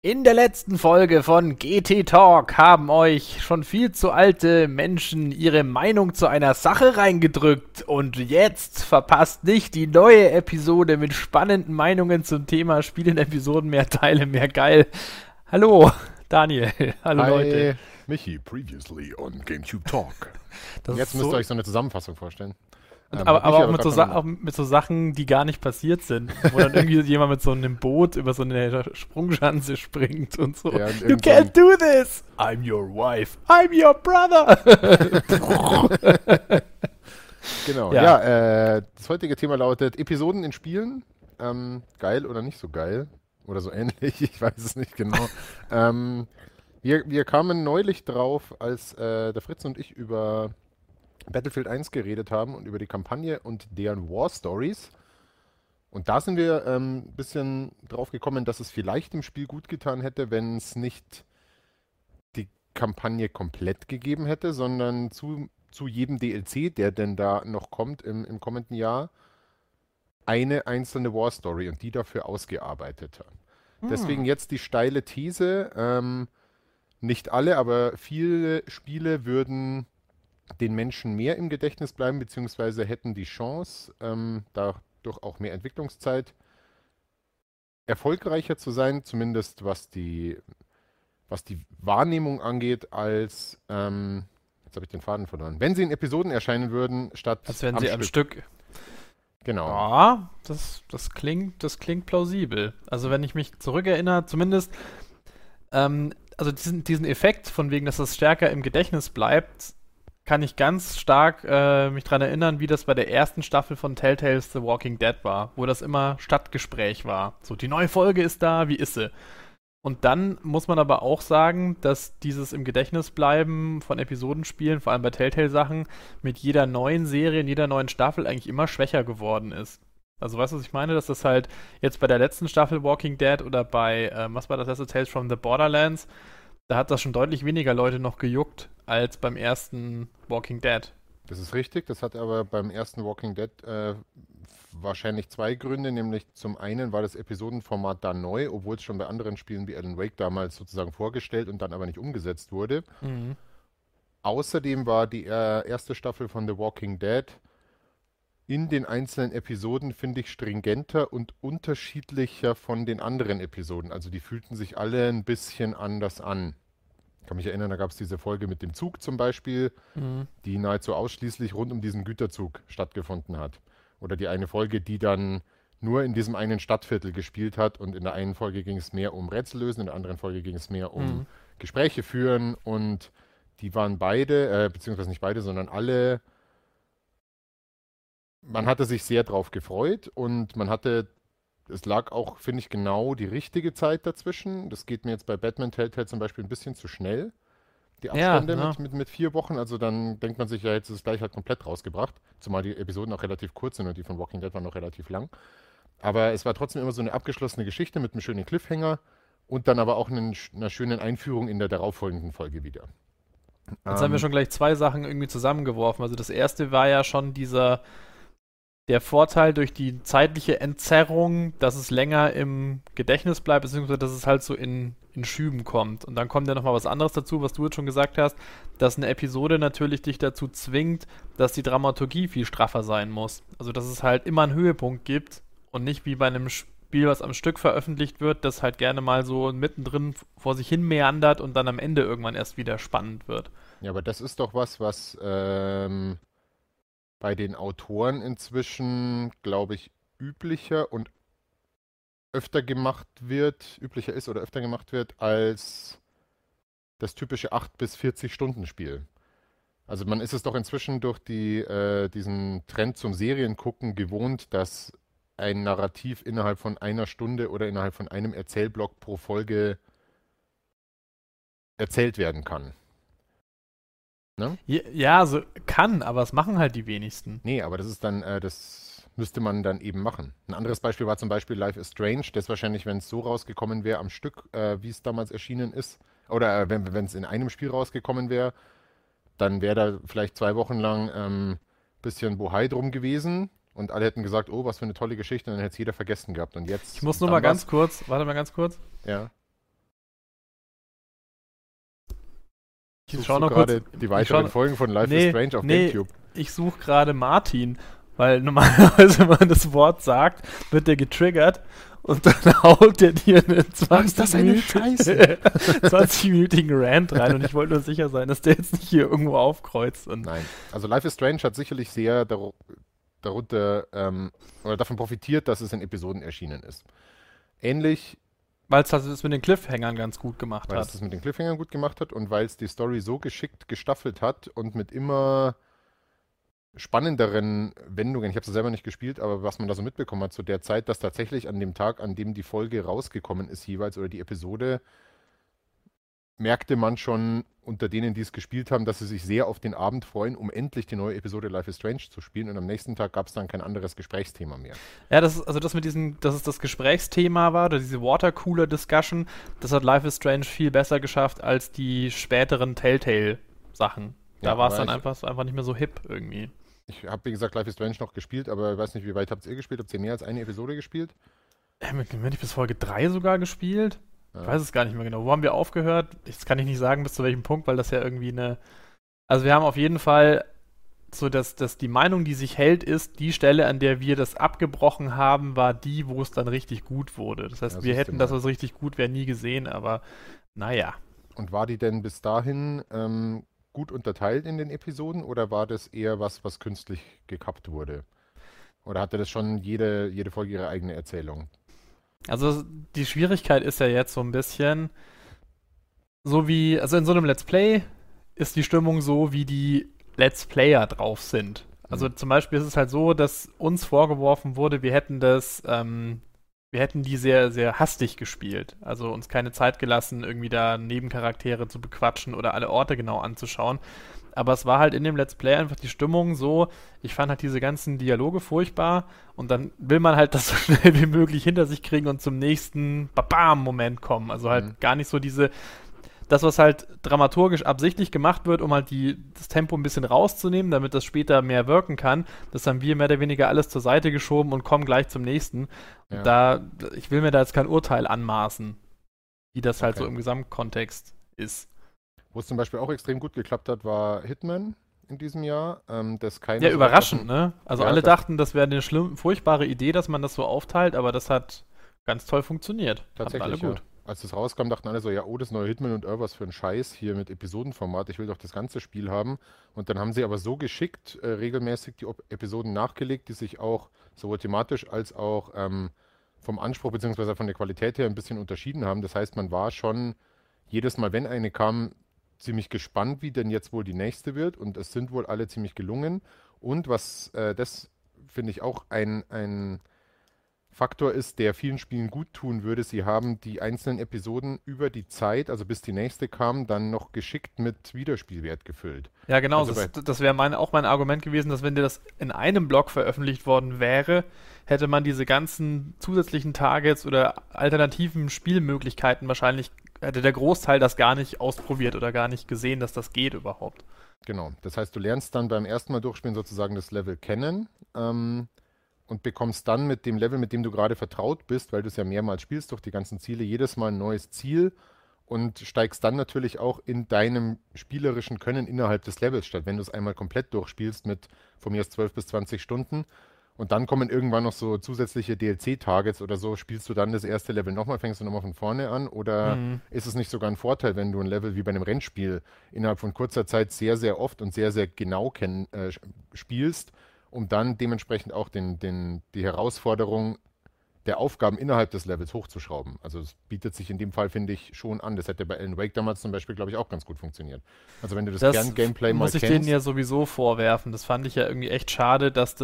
In der letzten Folge von GT Talk haben euch schon viel zu alte Menschen ihre Meinung zu einer Sache reingedrückt und jetzt verpasst nicht die neue Episode mit spannenden Meinungen zum Thema Spiel in Episoden, mehr Teile, mehr geil. Hallo, Daniel. Hallo, Hi, Leute. Michi, previously on GameCube Talk. Das Jetzt ist müsst so, ihr euch so eine Zusammenfassung vorstellen. aber, Hat Michi aber auch, gerade schon auch mit so Sachen, die gar nicht passiert sind. Wo dann irgendwie jemand mit so einem Boot über so eine Sprungschanze springt und so. Ja, und You irgend so can't do this! I'm your wife. I'm your brother! Genau, Ja. ja, das heutige Thema lautet Episoden in Spielen. Geil oder nicht so geil? Oder so ähnlich, ich weiß es nicht genau. Wir kamen neulich drauf, als der Fritz und ich über Battlefield 1 geredet haben und über die Kampagne und deren War Stories. Und da sind wir ein bisschen drauf gekommen, dass es vielleicht im Spiel gut getan hätte, wenn es nicht die Kampagne komplett gegeben hätte, sondern zu jedem DLC, der denn da noch kommt im kommenden Jahr, eine einzelne War Story und die dafür ausgearbeitet haben. Deswegen jetzt die steile These, nicht alle, aber viele Spiele würden den Menschen mehr im Gedächtnis bleiben, beziehungsweise hätten die Chance, dadurch auch mehr Entwicklungszeit, erfolgreicher zu sein, zumindest was die Wahrnehmung angeht, als, jetzt habe ich den Faden verloren, wenn sie in Episoden erscheinen würden, statt Als wenn sie am Stück. Genau. Ja, das klingt plausibel. Also wenn ich mich zurückerinnere, zumindest, also diesen Effekt von wegen, dass das stärker im Gedächtnis bleibt, kann ich ganz stark mich dran erinnern, wie das bei der ersten Staffel von Telltale's The Walking Dead war, wo das immer Stadtgespräch war. So, die neue Folge ist da, wie ist sie? Und dann muss man aber auch sagen, dass dieses im Gedächtnis bleiben von Episodenspielen, vor allem bei Telltale-Sachen, mit jeder neuen Serie, in jeder neuen Staffel eigentlich immer schwächer geworden ist. Also weißt du, was ich meine? Dass das halt jetzt bei der letzten Staffel Walking Dead oder bei, was war das letzte, Tales from the Borderlands, da hat das schon deutlich weniger Leute noch gejuckt als beim ersten Walking Dead. Das ist richtig, das hat aber beim ersten Walking Dead wahrscheinlich zwei Gründe, nämlich zum einen war das Episodenformat da neu, obwohl es schon bei anderen Spielen wie Alan Wake damals sozusagen vorgestellt und dann aber nicht umgesetzt wurde. Mhm. Außerdem war die erste Staffel von The Walking Dead in den einzelnen Episoden, finde ich, stringenter und unterschiedlicher von den anderen Episoden. Also die fühlten sich alle ein bisschen anders an. Ich kann mich erinnern, da gab es diese Folge mit dem Zug zum Beispiel, Mhm. die nahezu ausschließlich rund um diesen Güterzug stattgefunden hat. Oder die eine Folge, die dann nur in diesem einen Stadtviertel gespielt hat und in der einen Folge ging es mehr um Rätsel lösen, in der anderen Folge ging es mehr um Mhm. Gespräche führen und die waren beide, beziehungsweise nicht beide, sondern alle, man hatte sich sehr drauf gefreut und es lag auch, finde ich, genau die richtige Zeit dazwischen. Das geht mir jetzt bei Batman Telltale zum Beispiel ein bisschen zu schnell, die Ja, Abstände ne? mit 4 Wochen. Also dann denkt man sich ja, jetzt ist es gleich halt komplett rausgebracht. Zumal die Episoden auch relativ kurz sind und die von Walking Dead waren noch relativ lang. Aber es war trotzdem immer so eine abgeschlossene Geschichte mit einem schönen Cliffhanger und dann aber auch einer schönen Einführung in der darauffolgenden Folge wieder. Jetzt haben wir Ähm, schon gleich zwei Sachen irgendwie zusammengeworfen. Also das erste war ja schon der Vorteil durch die zeitliche Entzerrung, dass es länger im Gedächtnis bleibt, beziehungsweise dass es halt so in Schüben kommt. Und dann kommt ja nochmal was anderes dazu, was du jetzt schon gesagt hast, dass eine Episode natürlich dich dazu zwingt, dass die Dramaturgie viel straffer sein muss. Also dass es halt immer einen Höhepunkt gibt und nicht wie bei einem Spiel, was am Stück veröffentlicht wird, das halt gerne mal so mittendrin vor sich hin meandert und dann am Ende irgendwann erst wieder spannend wird. ja, aber das ist doch was bei den Autoren inzwischen, glaube ich, üblicher und üblicher ist oder öfter gemacht wird als das typische 8 bis 40 Stunden Spiel. Also man ist es doch inzwischen durch diesen Trend zum Seriengucken gewohnt, dass ein Narrativ innerhalb von einer Stunde oder innerhalb von einem Erzählblock pro Folge erzählt werden kann. Ne? Ja, also kann, aber es machen halt die wenigsten. Nee, aber das müsste man dann eben machen. Ein anderes Beispiel war zum Beispiel Life is Strange, das wahrscheinlich, wenn es so rausgekommen wäre am Stück, wie es damals erschienen ist, oder wenn es in einem Spiel rausgekommen wäre, dann wäre da vielleicht 2 Wochen lang bisschen Bohai drum gewesen und alle hätten gesagt, oh, was für eine tolle Geschichte, und dann hätte es jeder vergessen gehabt. Und Ich jetzt, muss nur mal dann ganz war's, kurz, warte mal ganz kurz. ja. Suchst du gerade die weiteren Folgen von Life is Strange auf GameCube? Ich suche gerade Martin, weil normalerweise, wenn man das Wort sagt, wird der getriggert und dann haut der dir eine 20-minütigen Rant rein und ich wollte nur sicher sein, dass der jetzt nicht hier irgendwo aufkreuzt. Nein, also Life is Strange hat sicherlich sehr darunter oder davon profitiert, dass es in Episoden erschienen ist. Ähnlich. Weil es das mit den Cliffhangern ganz gut gemacht hat. Weil es das mit den Cliffhangern gut gemacht hat und weil es die Story so geschickt gestaffelt hat und mit immer spannenderen Wendungen, ich habe es selber nicht gespielt, aber was man da so mitbekommen hat zu der Zeit, dass tatsächlich an dem Tag, an dem die Folge rausgekommen ist jeweils oder die Episode, merkte man schon unter denen, die es gespielt haben, dass sie sich sehr auf den Abend freuen, um endlich die neue Episode Life is Strange zu spielen und am nächsten Tag gab es dann kein anderes Gesprächsthema mehr. Ja, dass es das Gesprächsthema war, oder diese Watercooler-Discussion, das hat Life is Strange viel besser geschafft als die späteren Telltale-Sachen. Da war es dann einfach nicht mehr so hip irgendwie. Ich habe, wie gesagt, Life is Strange noch gespielt, aber ich weiß nicht, wie weit habt ihr gespielt? Habt ihr mehr als eine Episode gespielt? Habe ich bis Folge 3 sogar gespielt? Ja. Ich weiß es gar nicht mehr genau. Wo haben wir aufgehört? Das kann ich nicht sagen, bis zu welchem Punkt, weil das ja irgendwie Also wir haben auf jeden Fall so, dass die Meinung, die sich hält, ist, die Stelle, an der wir das abgebrochen haben, war die, wo es dann richtig gut wurde. Das heißt, wir hätten das, was richtig gut wäre, nie gesehen, aber naja. Und war die denn bis dahin gut unterteilt in den Episoden oder war das eher was künstlich gekappt wurde? Oder hatte das schon jede Folge ihre eigene Erzählung? Also die Schwierigkeit ist ja jetzt so ein bisschen so wie, also in so einem Let's Play ist die Stimmung so, wie die Let's Player drauf sind. Also zum Beispiel ist es halt so, dass uns vorgeworfen wurde, wir hätten die sehr, sehr hastig gespielt. Also uns keine Zeit gelassen, irgendwie da Nebencharaktere zu bequatschen oder alle Orte genau anzuschauen. Aber es war halt in dem Let's Play einfach die Stimmung so, ich fand halt diese ganzen Dialoge furchtbar und dann will man halt das so schnell wie möglich hinter sich kriegen und zum nächsten Babam-Moment kommen. Also halt gar nicht so das, was halt dramaturgisch absichtlich gemacht wird, um halt das Tempo ein bisschen rauszunehmen, damit das später mehr wirken kann, das haben wir mehr oder weniger alles zur Seite geschoben und kommen gleich zum nächsten. Ja. Ich will mir da jetzt kein Urteil anmaßen, wie das halt so im Gesamtkontext ist. Wo es zum Beispiel auch extrem gut geklappt hat, war Hitman in diesem Jahr. Ja, überraschend, ne? Also alle dachten, das wäre eine furchtbare Idee, dass man das so aufteilt, aber das hat ganz toll funktioniert. Tatsächlich, alle gut. Ja. Als das rauskam, dachten alle so, ja, das neue Hitman und was für ein Scheiß hier mit Episodenformat, ich will doch das ganze Spiel haben. Und dann haben sie aber so geschickt regelmäßig die Episoden nachgelegt, die sich auch sowohl thematisch als auch vom Anspruch bzw. von der Qualität her ein bisschen unterschieden haben. Das heißt, man war schon jedes Mal, wenn eine kam, ziemlich gespannt, wie denn jetzt wohl die nächste wird und es sind wohl alle ziemlich gelungen und was das finde ich auch ein Faktor ist, der vielen Spielen gut tun würde, sie haben die einzelnen Episoden über die Zeit, also bis die nächste kam, dann noch geschickt mit Wiederspielwert gefüllt. Ja genau, also das wäre auch mein Argument gewesen, dass wenn dir das in einem Block veröffentlicht worden wäre, hätte man diese ganzen zusätzlichen Targets oder alternativen Spielmöglichkeiten wahrscheinlich hätte der Großteil das gar nicht ausprobiert oder gar nicht gesehen, dass das geht überhaupt. Genau, das heißt, du lernst dann beim ersten Mal durchspielen sozusagen das Level kennen und bekommst dann mit dem Level, mit dem du gerade vertraut bist, weil du es ja mehrmals spielst durch die ganzen Ziele, jedes Mal ein neues Ziel und steigst dann natürlich auch in deinem spielerischen Können innerhalb des Levels statt. Wenn du es einmal komplett durchspielst mit von mir aus 12 bis 20 Stunden, und dann kommen irgendwann noch so zusätzliche DLC-Targets oder so. Spielst du dann das erste Level nochmal, fängst du nochmal von vorne an? Oder ist es nicht sogar ein Vorteil, wenn du ein Level wie bei einem Rennspiel innerhalb von kurzer Zeit sehr, sehr oft und sehr, sehr genau spielst, um dann dementsprechend auch die Herausforderung der Aufgaben innerhalb des Levels hochzuschrauben? Also es bietet sich in dem Fall, finde ich, schon an. Das hätte bei Alan Wake damals zum Beispiel, glaube ich, auch ganz gut funktioniert. Also wenn du das Kern-Gameplay mal kennst... muss ich denen ja sowieso vorwerfen. Das fand ich ja irgendwie echt schade, dass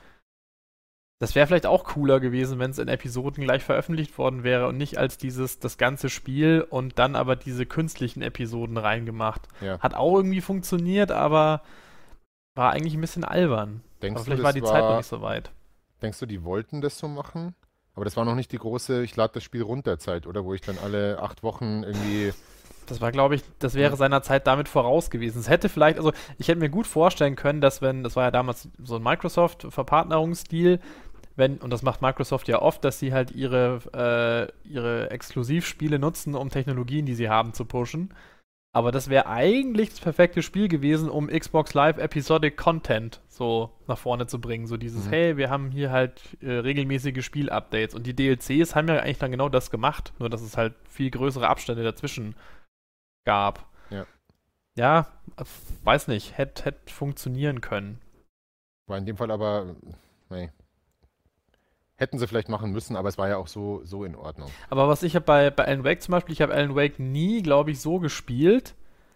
das wäre vielleicht auch cooler gewesen, wenn es in Episoden gleich veröffentlicht worden wäre und nicht als das ganze Spiel und dann aber diese künstlichen Episoden reingemacht. Ja. Hat auch irgendwie funktioniert, aber war eigentlich ein bisschen albern. Aber vielleicht war die Zeit noch nicht so weit. Denkst du, die wollten das so machen? Aber das war noch nicht die große, ich lade das Spiel runter Zeit, oder? Wo ich dann alle 8 Wochen irgendwie... Das war, glaube ich, das wäre seiner Zeit damit voraus gewesen. Es hätte vielleicht, also ich hätte mir gut vorstellen können, dass das war ja damals so ein Microsoft-Verpartnerungsstil, und das macht Microsoft ja oft, dass sie halt ihre Exklusivspiele nutzen, um Technologien, die sie haben, zu pushen. Aber das wäre eigentlich das perfekte Spiel gewesen, um Xbox Live Episodic Content so nach vorne zu bringen. So dieses, hey, wir haben hier halt regelmäßige Spielupdates. Und die DLCs haben ja eigentlich dann genau das gemacht, nur dass es halt viel größere Abstände dazwischen gab. Ja. Ja, weiß nicht, hätte funktionieren können. War in dem Fall aber, nee. Hätten sie vielleicht machen müssen, aber es war ja auch so in Ordnung. Aber was ich habe bei Alan Wake zum Beispiel, ich habe Alan Wake nie, glaube ich, so gespielt,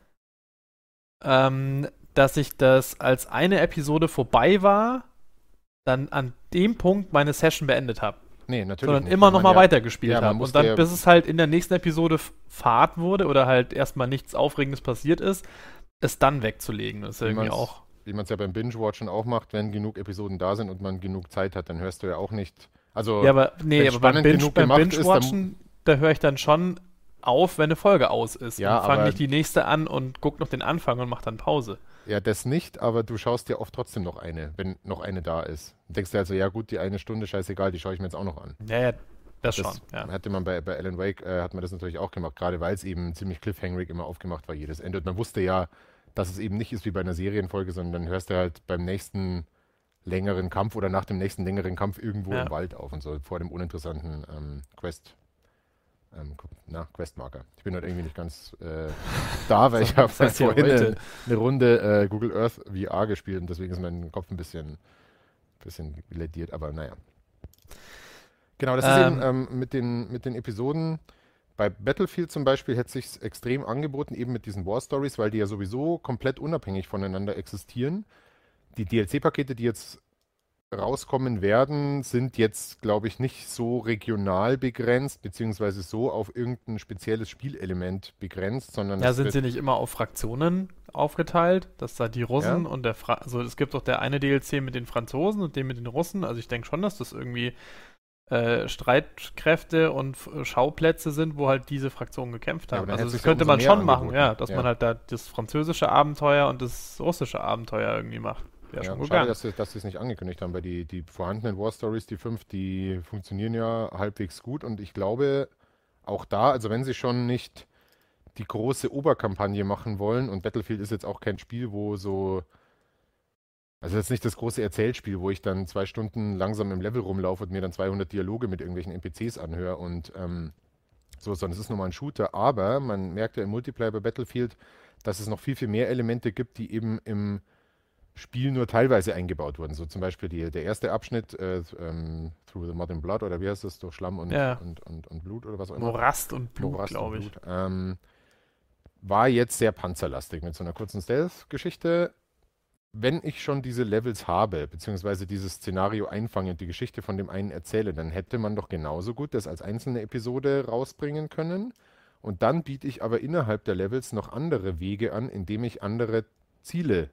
dass ich das, als eine Episode vorbei war, dann an dem Punkt meine Session beendet habe. Nee, natürlich Sondern nicht. immer Weil noch man mal weitergespielt man habe. Und musste dann, ja- bis es halt in der nächsten Episode Fahrt wurde oder halt erstmal nichts Aufregendes passiert ist, es dann wegzulegen. Das ist irgendwie auch. Wie man es ja beim Binge-Watchen auch macht, wenn genug Episoden da sind und man genug Zeit hat, dann hörst du ja auch nicht. Also, Ja, aber nee, wenn's aber beim spannend genug gemacht ist, Binge-Watchen, da höre ich dann schon auf, wenn eine Folge aus ist. Ja, und fange aber- nicht die nächste an und guck noch den Anfang und mach dann Pause. ja, das nicht, aber du schaust dir oft trotzdem noch eine, wenn noch eine da ist. Und denkst dir also, ja gut, die eine Stunde, scheißegal, die schaue ich mir jetzt auch noch an. Ja, das schon. Ja. Hatte man bei Alan Wake, hat man das natürlich auch gemacht, gerade weil es eben ziemlich cliffhangerig immer aufgemacht war, jedes Ende. Und man wusste ja, dass es eben nicht ist wie bei einer Serienfolge, sondern dann hörst du halt beim nächsten längeren Kampf oder nach dem nächsten längeren Kampf irgendwo Ja. im Wald auf und so, vor dem uninteressanten Questmarker. Ich bin heute irgendwie nicht ganz da, weil ich habe das heißt ja vorhin heute. eine Runde Google Earth VR gespielt und deswegen ist mein Kopf ein bisschen lädiert, aber naja. Genau, das ist eben mit den Episoden. Bei Battlefield zum Beispiel hätte es sich extrem angeboten, eben mit diesen War Stories, weil die ja sowieso komplett unabhängig voneinander existieren. Die DLC-Pakete, die jetzt rauskommen werden, sind jetzt, glaube ich, nicht so regional begrenzt, beziehungsweise so auf irgendein spezielles Spielelement begrenzt, sondern Ja, es sind wird- sie nicht immer auf Fraktionen aufgeteilt? Dass da die Russen Ja. und also es gibt doch der eine DLC mit den Franzosen und den mit den Russen. Also ich denke schon, dass das irgendwie Streitkräfte und Schauplätze sind, wo halt diese Fraktionen gekämpft Ja, haben. aber dann Also hätte das sich's ja könnte umso man mehr schon machen, angeboten. ja, dass Ja. man halt da das französische Abenteuer und das russische Abenteuer irgendwie macht. Wäre Ja, schon schade, gegangen. dass sie es nicht angekündigt haben, weil die vorhandenen War Stories, die 5, die funktionieren ja halbwegs gut und ich glaube auch da, also wenn sie schon nicht die große Oberkampagne machen wollen und Battlefield ist jetzt auch kein Spiel, wo so, also jetzt nicht das große Erzählspiel, wo ich dann 2 Stunden langsam im Level rumlaufe und mir dann 200 Dialoge mit irgendwelchen NPCs anhöre und so, sondern es ist nochmal ein Shooter, aber man merkt ja im Multiplayer bei Battlefield, dass es noch viel, viel mehr Elemente gibt, die eben im Spiel nur teilweise eingebaut wurden. So zum Beispiel der erste Abschnitt, Through the Mud and Blood, oder wie heißt das, durch Schlamm und, Ja. und Blut oder was auch immer. Morast und Blut, Morast und glaube ich. Blut. War jetzt sehr panzerlastig mit so einer kurzen Stealth-Geschichte. Wenn ich schon diese Levels habe, beziehungsweise dieses Szenario einfange und die Geschichte von dem einen erzähle, dann hätte man doch genauso gut das als einzelne Episode rausbringen können. Und dann biete ich aber innerhalb der Levels noch andere Wege an, indem ich andere Ziele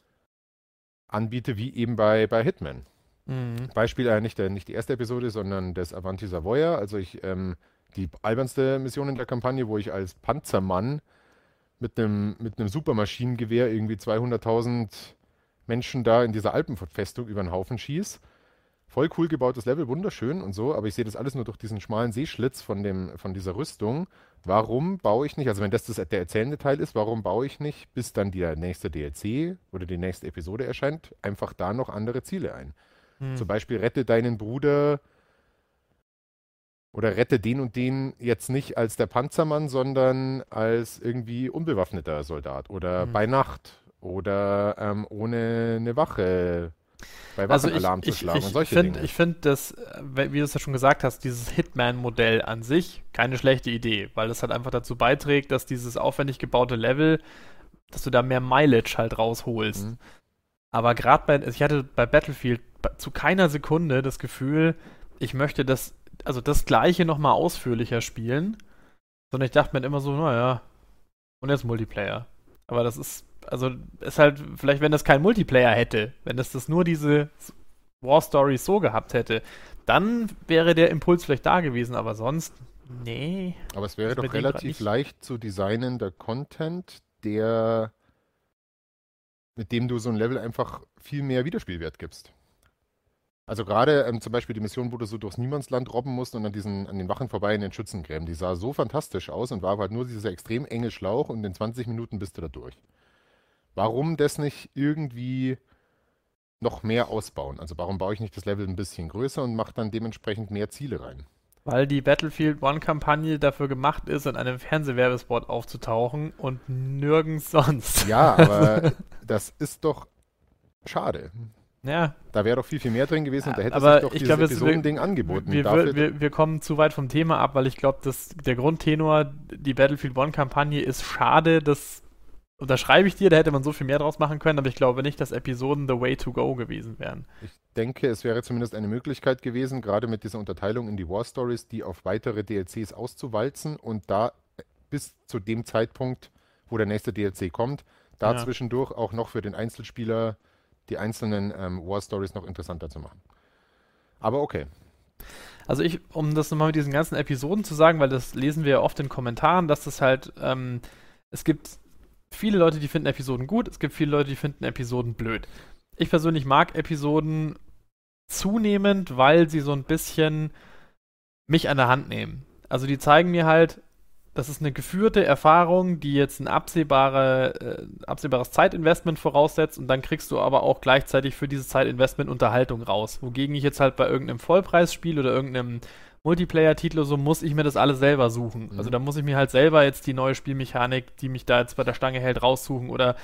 anbiete, wie eben bei Hitman. Mhm. Beispiel nicht die erste Episode, sondern das Avanti Savoia, also die albernste Mission in der Kampagne, wo ich als Panzermann mit einem Supermaschinengewehr irgendwie 200.000 Menschen da in dieser Alpenfestung über den Haufen schieß. Voll cool gebautes Level, wunderschön und so, aber ich sehe das alles nur durch diesen schmalen Seeschlitz von dieser Rüstung. Warum baue ich nicht, also wenn das der erzählende Teil ist, warum baue ich nicht, bis dann der nächste DLC oder die nächste Episode erscheint, einfach da noch andere Ziele ein? Mhm. Zum Beispiel rette deinen Bruder oder rette den und den jetzt nicht als der Panzermann, sondern als irgendwie unbewaffneter Soldat oder Mhm. bei Nacht oder ohne eine Wache bei Also Waffenalarm zu schlagen und solche Dinge. ich finde das, wie du es ja schon gesagt hast, dieses Hitman-Modell an sich keine schlechte Idee, weil das halt einfach dazu beiträgt, dass dieses aufwendig gebaute Level, dass du da mehr Mileage halt rausholst. Mhm. Aber gerade ich hatte bei Battlefield zu keiner Sekunde das Gefühl, ich möchte das Gleiche nochmal ausführlicher spielen, sondern ich dachte mir immer so, naja, und jetzt Multiplayer. Aber das ist halt, vielleicht wenn das kein Multiplayer hätte, wenn das nur diese War Stories so gehabt hätte, dann wäre der Impuls vielleicht da gewesen, aber sonst, nee. Aber es wäre ist bei doch dem grad relativ nicht. leicht zu designen, der Content, mit dem du so ein Level einfach viel mehr Wiederspielwert gibst. Also gerade zum Beispiel die Mission, wo du so durchs Niemandsland robben musst und an den Wachen vorbei in den Schützengräben, die sah so fantastisch aus und war halt nur dieser extrem enge Schlauch und in 20 Minuten bist du da durch. Warum das nicht irgendwie noch mehr ausbauen? Also warum baue ich nicht das Level ein bisschen größer und mache dann dementsprechend mehr Ziele rein? Weil die Battlefield One-Kampagne dafür gemacht ist, in einem Fernsehwerbespot aufzutauchen und nirgends sonst. Ja, aber das ist doch schade. Ja, Da wäre doch viel, viel mehr drin gewesen und da hätte aber sich doch ich dieses glaube, Episodending angeboten. wir kommen zu weit vom Thema ab, weil ich glaube, der Grundtenor, die Battlefield One-Kampagne ist schade, das unterschreibe ich dir, da hätte man so viel mehr draus machen können, aber ich glaube nicht, dass Episoden the way to go gewesen wären. Ich denke, es wäre zumindest eine Möglichkeit gewesen, gerade mit dieser Unterteilung in die War Stories, die auf weitere DLCs auszuwalzen und da bis zu dem Zeitpunkt, wo der nächste DLC kommt, da Ja. zwischendurch auch noch für den Einzelspieler die einzelnen War Stories noch interessanter zu machen. Aber okay. Also um das nochmal mit diesen ganzen Episoden zu sagen, weil das lesen wir ja oft in Kommentaren, dass das halt, es gibt viele Leute, die finden Episoden gut, es gibt viele Leute, die finden Episoden blöd. Ich persönlich mag Episoden zunehmend, weil sie so ein bisschen mich an der Hand nehmen. Also die zeigen mir halt, das ist eine geführte Erfahrung, die jetzt ein absehbares Zeitinvestment voraussetzt und dann kriegst du aber auch gleichzeitig für dieses Zeitinvestment Unterhaltung raus. Wogegen ich jetzt halt bei irgendeinem Vollpreisspiel oder irgendeinem Multiplayer-Titel oder so, muss ich mir das alles selber suchen. Mhm. Also da muss ich mir halt selber jetzt die neue Spielmechanik, die mich da jetzt bei der Stange hält, raussuchen oder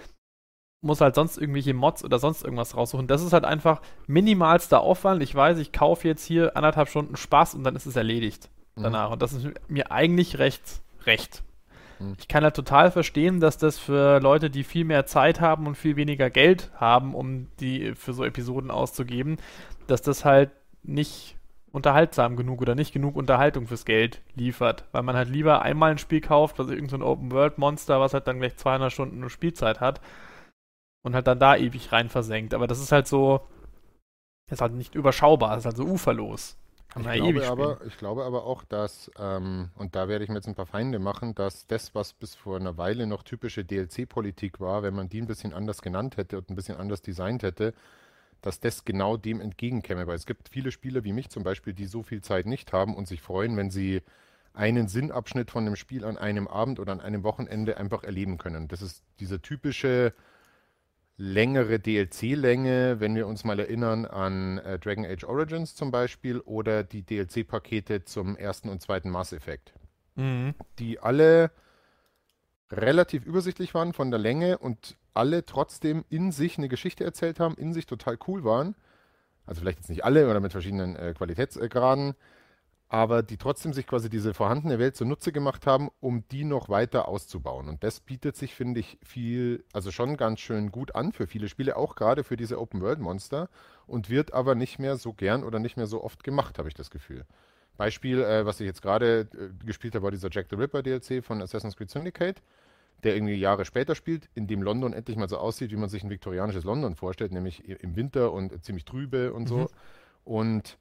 muss halt sonst irgendwelche Mods oder sonst irgendwas raussuchen. Das ist halt einfach minimalster Aufwand. Ich weiß, ich kaufe jetzt hier 1,5 Stunden Spaß und dann ist es erledigt danach. Und das ist mir eigentlich recht. Mhm. Ich kann halt total verstehen, dass das für Leute, die viel mehr Zeit haben und viel weniger Geld haben, um die für so Episoden auszugeben, dass das halt nicht unterhaltsam genug oder nicht genug Unterhaltung fürs Geld liefert. Weil man halt lieber einmal ein Spiel kauft, also irgend so ein Open-World-Monster, was halt dann gleich 200 Stunden Spielzeit hat und halt dann da ewig rein versenkt. Aber das ist halt so, ist halt nicht überschaubar, ist halt so uferlos. Kann man ja ewig spielen. Ich glaube aber auch, dass, und da werde ich mir jetzt ein paar Feinde machen, dass das, was bis vor einer Weile noch typische DLC-Politik war, wenn man die ein bisschen anders genannt hätte und ein bisschen anders designt hätte, dass das genau dem entgegenkäme. Weil es gibt viele Spieler wie mich zum Beispiel, die so viel Zeit nicht haben und sich freuen, wenn sie einen Sinnabschnitt von einem Spiel an einem Abend oder an einem Wochenende einfach erleben können. Das ist diese typische längere DLC-Länge, wenn wir uns mal erinnern an Dragon Age Origins zum Beispiel oder die DLC-Pakete zum ersten und zweiten Mass Effect, Mhm. die alle relativ übersichtlich waren von der Länge und alle trotzdem in sich eine Geschichte erzählt haben, in sich total cool waren. Also vielleicht jetzt nicht alle oder mit verschiedenen Qualitätsgraden, aber die trotzdem sich quasi diese vorhandene Welt zunutze gemacht haben, um die noch weiter auszubauen. Und das bietet sich, finde ich, also schon ganz schön gut an für viele Spiele, auch gerade für diese Open-World-Monster und wird aber nicht mehr so gern oder nicht mehr so oft gemacht, habe ich das Gefühl. Beispiel, was ich jetzt gerade gespielt habe, war dieser Jack the Ripper DLC von Assassin's Creed Syndicate, der irgendwie Jahre später spielt, in dem London endlich mal so aussieht, wie man sich ein viktorianisches London vorstellt, nämlich im Winter und ziemlich trübe und so. Und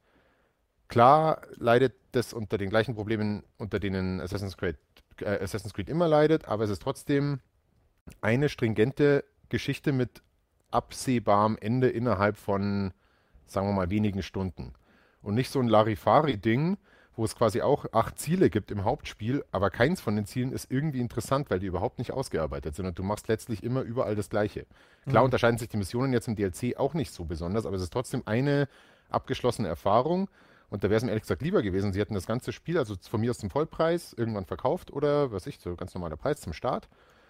klar leidet das unter den gleichen Problemen, unter denen Assassin's Creed immer leidet, aber es ist trotzdem eine stringente Geschichte mit absehbarem Ende innerhalb von, sagen wir mal, wenigen Stunden. Und nicht so ein Larifari-Ding, wo es quasi auch 8 Ziele gibt im Hauptspiel, aber keins von den Zielen ist irgendwie interessant, weil die überhaupt nicht ausgearbeitet sind und du machst letztlich immer überall das Gleiche. Klar Mhm. unterscheiden sich die Missionen jetzt im DLC auch nicht so besonders, aber es ist trotzdem eine abgeschlossene Erfahrung und da wäre es mir ehrlich gesagt lieber gewesen, sie hätten das ganze Spiel, also von mir aus zum Vollpreis, irgendwann verkauft oder, was ich, so ganz normaler Preis zum Start.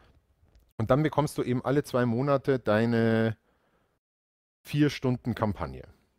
Und dann bekommst du eben alle 2 Monate deine 4 Stunden Kampagne.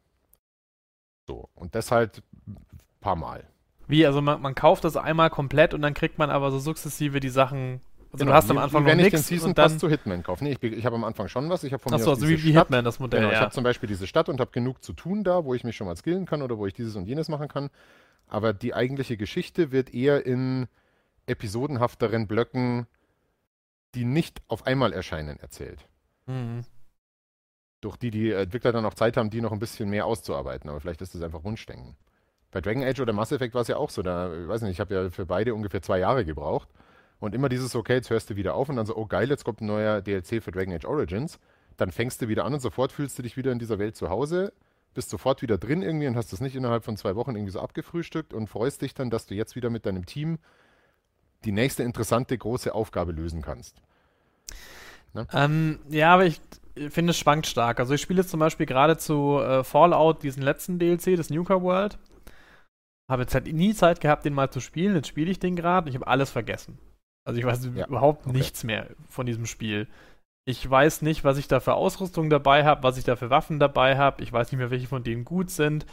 So, und das halt ein paar Mal. Wie, also man kauft das einmal komplett und dann kriegt man aber so sukzessive die Sachen. Also Genau, du hast am Anfang noch wenn ich den nichts Season und Pass dann. zu Hitman kaufe. Nee, ich habe am Anfang schon was. Ich habe von mir Achso, aus also diese wie Stadt. Hitman, das Modell, Genau, ich ja. habe zum Beispiel diese Stadt und habe genug zu tun da, wo ich mich schon mal skillen kann oder wo ich dieses und jenes machen kann. Aber die eigentliche Geschichte wird eher in episodenhafteren Blöcken, die nicht auf einmal erscheinen, erzählt. Mhm. Durch die Entwickler dann auch Zeit haben, die noch ein bisschen mehr auszuarbeiten. Aber vielleicht ist das einfach Wunschdenken. Bei Dragon Age oder Mass Effect war es ja auch so. Da, ich weiß nicht, ich habe ja für beide ungefähr 2 Jahre gebraucht. Und immer dieses, okay, jetzt hörst du wieder auf und dann so, oh geil, jetzt kommt ein neuer DLC für Dragon Age Origins. Dann fängst du wieder an und sofort fühlst du dich wieder in dieser Welt zu Hause, bist sofort wieder drin irgendwie und hast das nicht innerhalb von 2 Wochen irgendwie so abgefrühstückt und freust dich dann, dass du jetzt wieder mit deinem Team die nächste interessante große Aufgabe lösen kannst. Ne? Ja, aber ich finde, es schwankt stark. Also ich spiele jetzt zum Beispiel gerade zu Fallout, diesen letzten DLC, das Nuka World. Habe jetzt halt nie Zeit gehabt, den mal zu spielen. Jetzt spiele ich den gerade und ich habe alles vergessen. Also ich weiß überhaupt nichts mehr von diesem Spiel. Ich weiß nicht, was ich da für Ausrüstung dabei habe, was ich da für Waffen dabei habe. Ich weiß nicht mehr, welche von denen gut sind.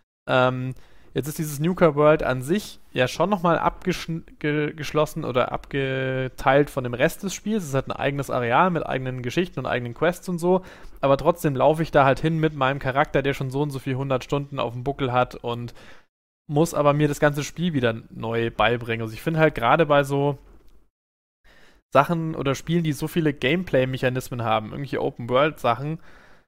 Jetzt ist dieses Nuka World an sich ja schon nochmal abgeschlossen oder abgeteilt von dem Rest des Spiels. Es hat ein eigenes Areal mit eigenen Geschichten und eigenen Quests und so. Aber trotzdem laufe ich da halt hin mit meinem Charakter, der schon so und so viel 100 Stunden auf dem Buckel hat und muss aber mir das ganze Spiel wieder neu beibringen. Also ich finde halt gerade bei so Sachen oder Spielen, die so viele Gameplay-Mechanismen haben, irgendwelche Open-World-Sachen,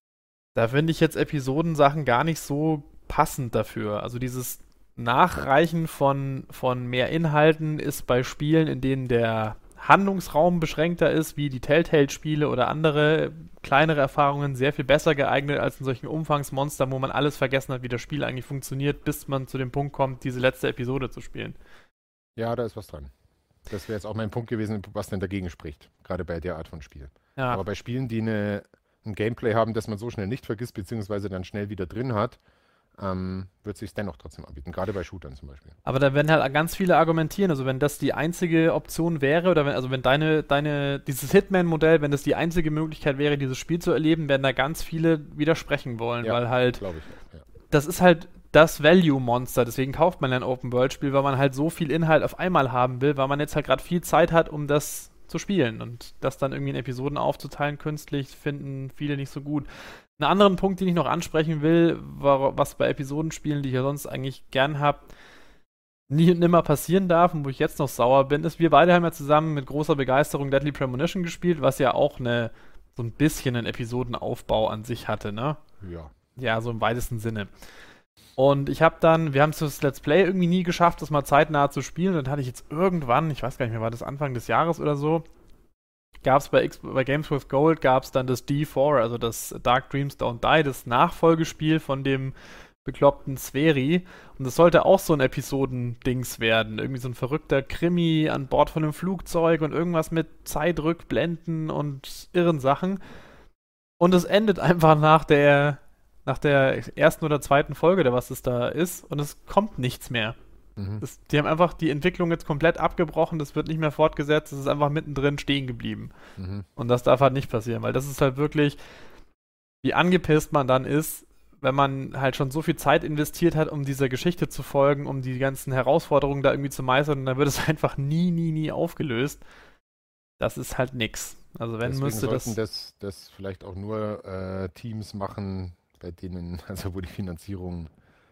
da finde ich jetzt Episodensachen gar nicht so passend dafür. Also dieses Nachreichen von mehr Inhalten ist bei Spielen, in denen der Handlungsraum beschränkter ist, wie die Telltale-Spiele oder andere kleinere Erfahrungen, sehr viel besser geeignet als in solchen Umfangsmonstern, wo man alles vergessen hat, wie das Spiel eigentlich funktioniert, bis man zu dem Punkt kommt, diese letzte Episode zu spielen. Ja, da ist was dran. Das wäre jetzt auch mein Punkt gewesen, was denn dagegen spricht, gerade bei der Art von Spiel. Ja. Aber bei Spielen, die ein Gameplay haben, das man so schnell nicht vergisst, beziehungsweise dann schnell wieder drin hat, wird es sich dennoch trotzdem anbieten, gerade bei Shootern zum Beispiel. Aber da werden halt ganz viele argumentieren, also wenn das die einzige Option wäre, oder wenn dieses Hitman-Modell, wenn das die einzige Möglichkeit wäre, dieses Spiel zu erleben, werden da ganz viele widersprechen wollen, ja, weil halt, glaube ich, ja. Das ist halt das Value-Monster, deswegen kauft man ja ein Open-World-Spiel, weil man halt so viel Inhalt auf einmal haben will, weil man jetzt halt gerade viel Zeit hat, um das zu spielen und das dann irgendwie in Episoden aufzuteilen, künstlich, finden viele nicht so gut. Einen anderen Punkt, den ich noch ansprechen will, was bei Episodenspielen, die ich ja sonst eigentlich gern habe, nie und nimmer passieren darf und wo ich jetzt noch sauer bin, ist, wir beide haben ja zusammen mit großer Begeisterung Deadly Premonition gespielt, was ja auch so ein bisschen einen Episodenaufbau an sich hatte, ne? Ja. Ja, so im weitesten Sinne. Und wir haben es das Let's Play irgendwie nie geschafft, das mal zeitnah zu spielen. Und dann hatte ich jetzt irgendwann, ich weiß gar nicht mehr, war das Anfang des Jahres oder so, gab es bei Games with Gold gab es dann das D4, also das Dark Dreams Don't Die, das Nachfolgespiel von dem bekloppten Spheri. Und das sollte auch so ein Episodendings werden. Irgendwie so ein verrückter Krimi an Bord von einem Flugzeug und irgendwas mit Zeitrückblenden und irren Sachen. Und es endet einfach nach der ersten oder zweiten Folge, oder was es da ist, und es kommt nichts mehr. Die haben einfach die Entwicklung jetzt komplett abgebrochen, das wird nicht mehr fortgesetzt, es ist einfach mittendrin stehen geblieben. Und das darf halt nicht passieren, weil das ist halt wirklich, wie angepisst man dann ist, wenn man halt schon so viel Zeit investiert hat, um dieser Geschichte zu folgen, um die ganzen Herausforderungen da irgendwie zu meistern, und dann wird es einfach nie aufgelöst. Das ist halt nix. Also wenn Deswegen sollten das vielleicht auch nur Teams machen, bei denen, also wo die Finanzierung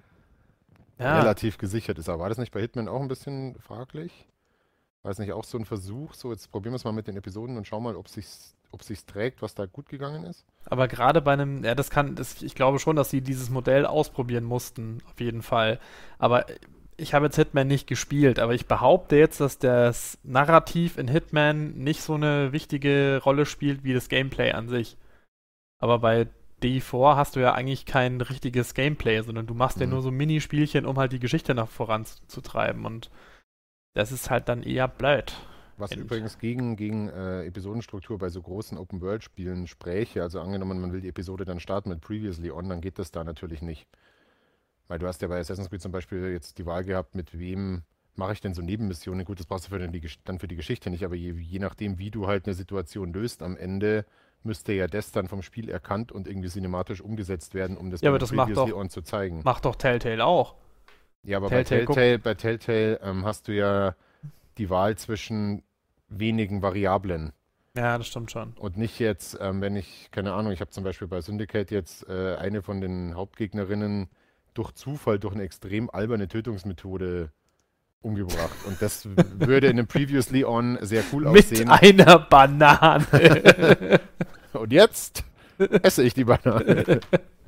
relativ gesichert ist. Aber war das nicht bei Hitman auch ein bisschen fraglich? War es nicht auch so ein Versuch, so jetzt probieren wir es mal mit den Episoden und schauen mal, ob sich's trägt, was da gut gegangen ist? Aber gerade bei einem, ich glaube schon, dass sie dieses Modell ausprobieren mussten, auf jeden Fall. Aber ich habe jetzt Hitman nicht gespielt, aber ich behaupte jetzt, dass das Narrativ in Hitman nicht so eine wichtige Rolle spielt wie das Gameplay an sich. Aber bei D4 hast du ja eigentlich kein richtiges Gameplay, sondern du machst ja nur so Minispielchen, um halt die Geschichte nach voranzutreiben, und das ist halt dann eher blöd. Was übrigens gegen Episodenstruktur bei so großen Open-World-Spielen spräche, also angenommen, man will die Episode dann starten mit Previously On, dann geht das da natürlich nicht. Weil du hast ja bei Assassin's Creed zum Beispiel jetzt die Wahl gehabt, mit wem mache ich denn so Nebenmissionen. Gut, das brauchst du dann für die Geschichte nicht, aber je nachdem, wie du halt eine Situation löst, am Ende müsste ja das dann vom Spiel erkannt und irgendwie cinematisch umgesetzt werden, um das bei Previously On zu zeigen. Macht doch Telltale auch. Ja, aber bei Telltale hast du ja die Wahl zwischen wenigen Variablen. Ja, das stimmt schon. Und nicht jetzt, wenn ich, keine Ahnung, ich habe zum Beispiel bei Syndicate jetzt eine von den Hauptgegnerinnen durch Zufall, durch eine extrem alberne Tötungsmethode umgebracht. Und das würde in einem Previously On sehr cool aussehen. Mit einer Banane. Und jetzt esse ich die Banane.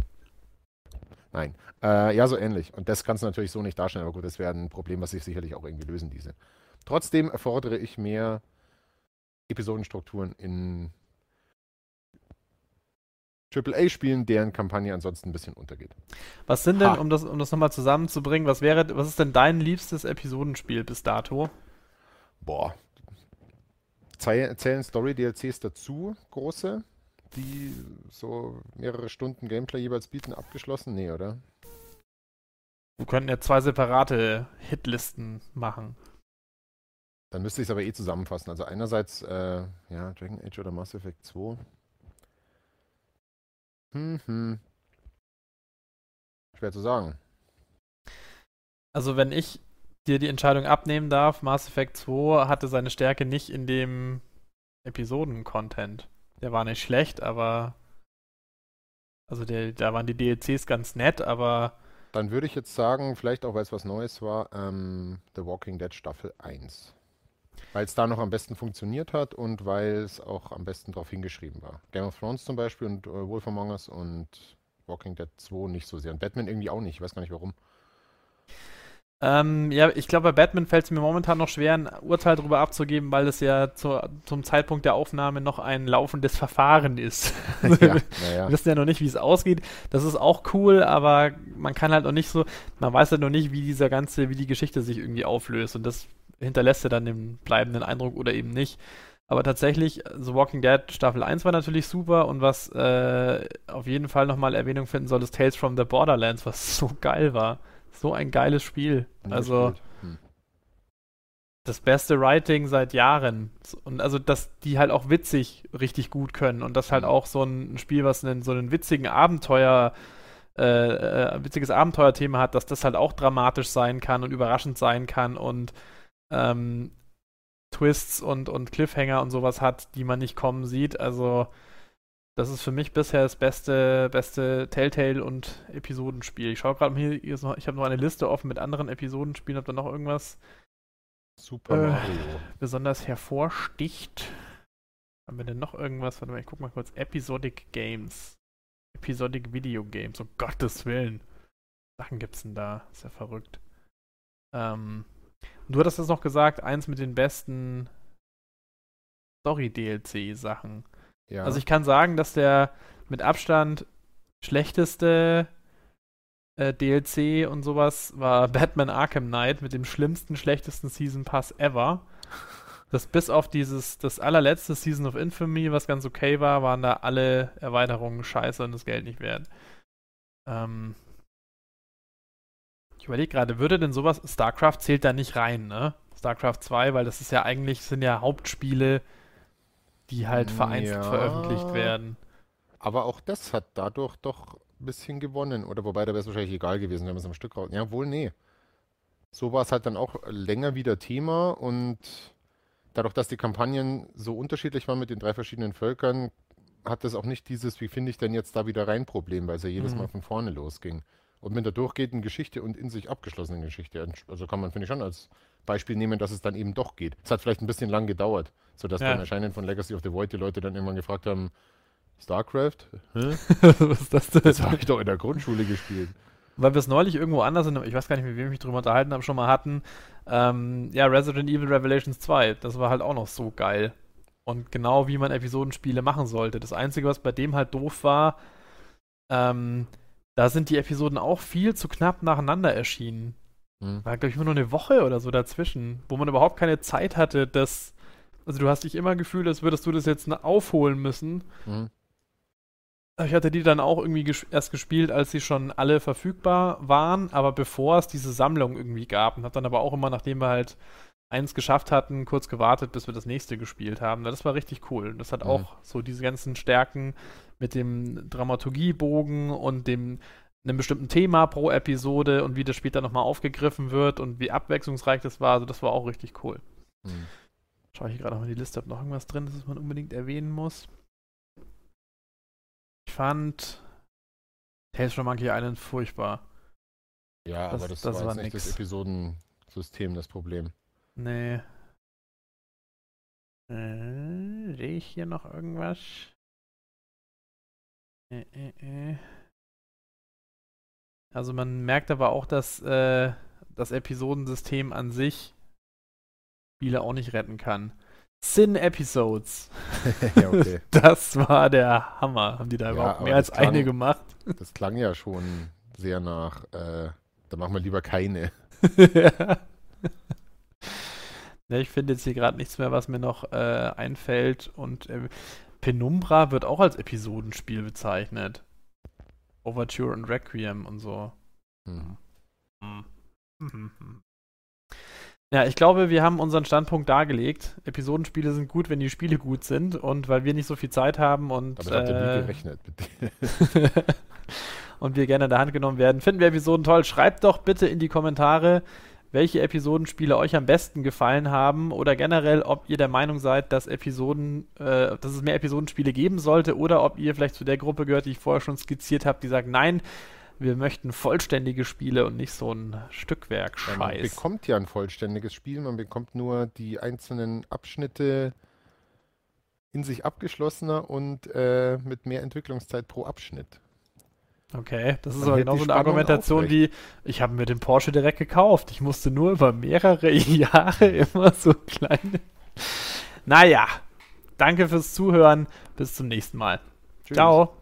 Nein. Ja, so ähnlich. Und das kannst du natürlich so nicht darstellen. Aber gut, das wäre ein Problem, was sich sicherlich auch irgendwie lösen ließe. Trotzdem fordere ich mehr Episodenstrukturen in AAA-Spielen, deren Kampagne ansonsten ein bisschen untergeht. Was sind denn, um das nochmal zusammenzubringen, was ist denn dein liebstes Episodenspiel bis dato? Boah. Zählen Story-DLCs dazu, große, die so mehrere Stunden Gameplay jeweils bieten, abgeschlossen? Nee, oder? Wir könnten ja 2 separate Hitlisten machen. Dann müsste ich es aber zusammenfassen. Also einerseits, Dragon Age oder Mass Effect 2. Schwer zu sagen. Also wenn ich dir die Entscheidung abnehmen darf, Mass Effect 2 hatte seine Stärke nicht in dem Episoden-Content. Der war nicht schlecht, aber also da waren die DLCs ganz nett, aber Dann würde ich jetzt sagen, vielleicht auch, weil es was Neues war, The Walking Dead Staffel 1. Weil es da noch am besten funktioniert hat und weil es auch am besten drauf hingeschrieben war. Game of Thrones zum Beispiel und Wolf Among Us und Walking Dead 2 nicht so sehr. Und Batman irgendwie auch nicht. Ich weiß gar nicht warum. ja, ich glaube, bei Batman fällt es mir momentan noch schwer, ein Urteil darüber abzugeben, weil es ja zum Zeitpunkt der Aufnahme noch ein laufendes Verfahren ist. Ja, Wir naja. wissen ja noch nicht, wie es ausgeht. Das ist auch cool, aber man kann halt noch nicht so, man weiß halt noch nicht, wie die Geschichte sich irgendwie auflöst. Und das hinterlässt ja dann den bleibenden Eindruck oder eben nicht. Aber tatsächlich, The Walking Dead Staffel 1 war natürlich super und was auf jeden Fall nochmal Erwähnung finden soll, ist Tales from the Borderlands, was so geil war. So ein geiles Spiel. Also das beste Writing seit Jahren. Und also, dass die halt auch witzig richtig gut können und das halt auch so ein Spiel, was so einen witziges Abenteuerthema hat, dass das halt auch dramatisch sein kann und überraschend sein kann und Twists und Cliffhanger und sowas hat, die man nicht kommen sieht. Also das ist für mich bisher das beste Telltale- und Episodenspiel. Ich schaue gerade mal hier, ich habe noch eine Liste offen mit anderen Episodenspielen, ob da noch irgendwas Super Mario. besonders hervorsticht. Haben wir denn noch irgendwas? Warte mal, ich guck mal kurz. Episodic Games. Episodic Video Games. Um Gottes Willen. Sachen gibt's denn da? Ist ja verrückt. Du hattest das noch gesagt, eins mit den besten Story-DLC-Sachen. Ja. Also ich kann sagen, dass der mit Abstand schlechteste DLC und sowas war Batman Arkham Knight mit dem schlechtesten Season Pass ever. Das bis auf das allerletzte Season of Infamy, was ganz okay war, waren da alle Erweiterungen scheiße und das Geld nicht wert. Ich überlege gerade, würde denn sowas, StarCraft zählt da nicht rein, ne? StarCraft 2, weil das ist ja eigentlich, sind ja Hauptspiele, die halt vereinzelt veröffentlicht werden. Aber auch das hat dadurch doch ein bisschen gewonnen. Oder wobei, da wäre es wahrscheinlich egal gewesen, wenn man es am Stück raus. Ja, wohl, nee. So war es halt dann auch länger wieder Thema und dadurch, dass die Kampagnen so unterschiedlich waren mit den 3 verschiedenen Völkern, hat es auch nicht dieses, wie finde ich denn jetzt da wieder rein Problem, weil es ja jedes Mal von vorne losging. Und mit der durchgehenden Geschichte und in sich abgeschlossenen Geschichte. Also kann man, finde ich, schon als Beispiel nehmen, dass es dann eben doch geht. Es hat vielleicht ein bisschen lang gedauert, sodass beim Erscheinen von Legacy of the Void die Leute dann irgendwann gefragt haben, StarCraft? Hä? Was ist das denn? Das habe ich doch in der Grundschule gespielt. Weil wir es neulich irgendwo anders, ich weiß gar nicht, mit wem ich mich drüber unterhalten habe, schon mal hatten. Resident Evil Revelations 2, das war halt auch noch so geil. Und genau wie man Episodenspiele machen sollte. Das Einzige, was bei dem halt doof war, da sind die Episoden auch viel zu knapp nacheinander erschienen. War, glaube ich, immer nur eine Woche oder so dazwischen, wo man überhaupt keine Zeit hatte, also du hast dich immer gefühlt, als würdest du das jetzt aufholen müssen. Ich hatte die dann auch irgendwie erst gespielt, als sie schon alle verfügbar waren, aber bevor es diese Sammlung irgendwie gab. Und hab dann aber auch immer, nachdem wir halt eins geschafft hatten, kurz gewartet, bis wir das nächste gespielt haben. Das war richtig cool. Das hat auch so diese ganzen Stärken mit dem Dramaturgiebogen und einem bestimmten Thema pro Episode und wie das später nochmal aufgegriffen wird und wie abwechslungsreich das war. Also das war auch richtig cool. Schaue ich hier gerade noch mal in die Liste, ob noch irgendwas drin ist, was man unbedingt erwähnen muss. Ich fand Tales from Monkey Island furchtbar. Ja, aber das war jetzt nicht das Episodensystem das Problem. Nee. Sehe ich hier noch irgendwas? Also man merkt aber auch, dass das Episodensystem an sich Spiele auch nicht retten kann. Sin-Episodes. Ja, okay. Das war der Hammer. Haben die da Ja, überhaupt aber mehr als das klang- eine gemacht? Das klang ja schon sehr nach, da machen wir lieber keine. Ja. Ne, ich finde jetzt hier gerade nichts mehr, was mir noch einfällt. Und Penumbra wird auch als Episodenspiel bezeichnet. Overture und Requiem und so. Hm. Ja, ich glaube, wir haben unseren Standpunkt dargelegt. Episodenspiele sind gut, wenn die Spiele gut sind und weil wir nicht so viel Zeit haben und Damit habt ihr nie gerechnet, bitte. und wir gerne in der Hand genommen werden. Finden wir Episoden toll? Schreibt doch bitte in die Kommentare, welche Episodenspiele euch am besten gefallen haben oder generell, ob ihr der Meinung seid, dass dass es mehr Episodenspiele geben sollte oder ob ihr vielleicht zu der Gruppe gehört, die ich vorher schon skizziert habe, die sagt, nein, wir möchten vollständige Spiele und nicht so ein Man Stückwerk-Scheiß. bekommt ja ein vollständiges Spiel, man bekommt nur die einzelnen Abschnitte in sich abgeschlossener und mit mehr Entwicklungszeit pro Abschnitt. Okay, das ist Dann aber hält genau die so eine Spannung Argumentation aufrecht. wie, ich habe mir den Porsche direkt gekauft. Ich musste nur über mehrere Jahre immer so kleine... Naja, danke fürs Zuhören. Bis zum nächsten Mal. Tschüss. Ciao.